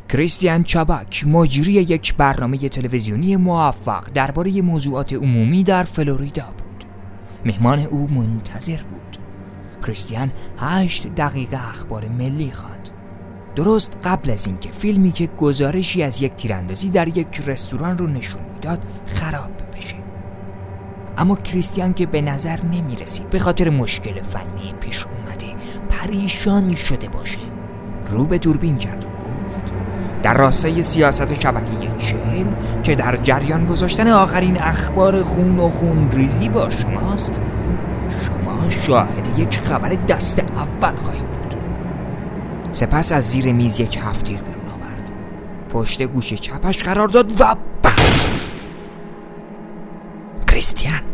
کریستیان چابک، مجری یک برنامه تلویزیونی موفق درباره موضوعات عمومی در فلوریدا بود. مهمان او منتظر بود. کریستیان 8 دقیقه اخبار ملی خواند، درست قبل از اینکه فیلمی که گزارشی از یک تیراندازی در یک رستوران رو نشون میداد خراب بشه. اما کریستیان که به نظر نمی رسید به خاطر مشکل فنی پیش اومده پریشان شده باشه، رو به دوربین کرد و گفت در راستای سیاست شبکه 40 که در جریان گذاشتن آخرین اخبار خون و خونریزی با شماست، شما شاهد یک خبر دست اول خواهید بود. سپس از زیر میز یک هفت‌تیر بیرون آورد، پشت گوش چپش قرار داد و کریستیان